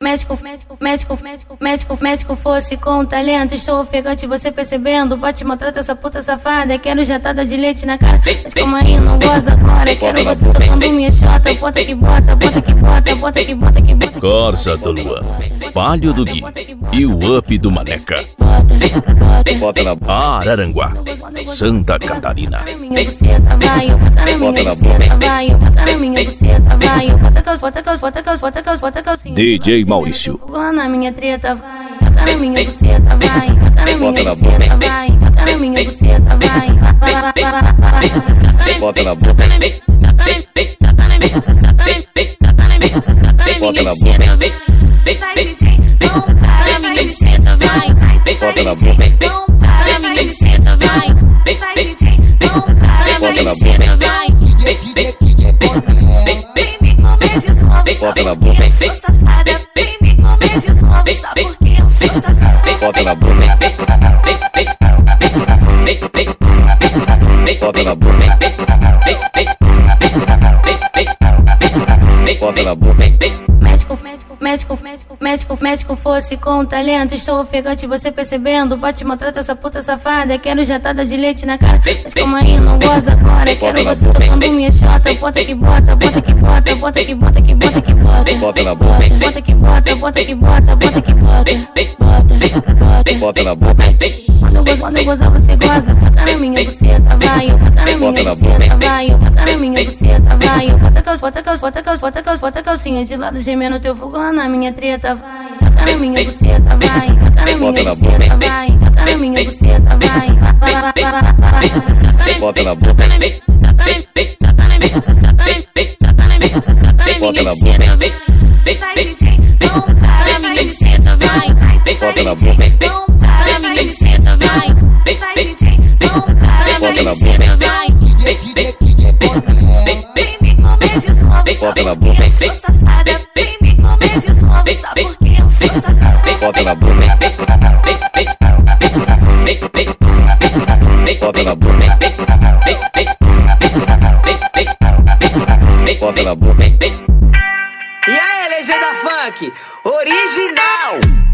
médico fosse com talento. Estou ofegante, você percebendo? Bote, maltrata essa puta safada. Quero jatada de leite na cara, mas como aí não goza agora. Quero você socando minha chota. Bota que bota, bota que bota, bota que bota que bota. Corsa do Luan, Palio do Gui e o Up do Maneca. Bota na Araranguá, Santa Catarina. Minha buceta vai, eu bota na minha buceta vai, eu bota na minha buceta vai, eu bota calcinha. DJ Maurício. Lá na minha treta vai, taca na minha buceta vai, taca na minha buceta vai, taca na minha buceta vai. bota na boca. Bota na boca. Vai, DJ, taca na minha buceta vai, Bota na boca. taca na minha buceta vai, vai, DJ, taca na minha buceta vai. Vem me comer de novo, Bota na só boca. porque eu sou safada. Vem me comer de novo, só porque eu sou safada. Bota na boca. Bota na boca. Bota na boca. Médico fosse com talento. Estou ofegante, você percebendo? Bote, maltrata essa puta safada. Quero jatada de leite na cara, mas como aí não goza agora. Quero você socando minha chota. Bota que bota, bota que bota, bota que bota que bota que bota. Bota na boca. Bota que bota, bota que bota, bota que bota. Bota na boca. Quando eu gozar você goza. Taca na minha buceta vai, eu taca na minha buceta vai, eu taca na minha buceta vai. Eu bota calcinha de lado gemendo teu fogo lá na minha treta vai. Taca na minha buceta vai, taca na minha buceta vai, taca na minha buceta vai. Bota na boca. Bota na boca. Vai, DJ, taca na minha buceta vai, Bota na boca. taca na minha buceta vai, vai, DJ, taca na minha buceta vai. Vem me comer de novo, só Bota na porque boca. eu sou safada. Vem me comer de novo, só porque eu sou safada. Bota na boca. Bota na boca. Bota na boca. E aí, legenda funk, original!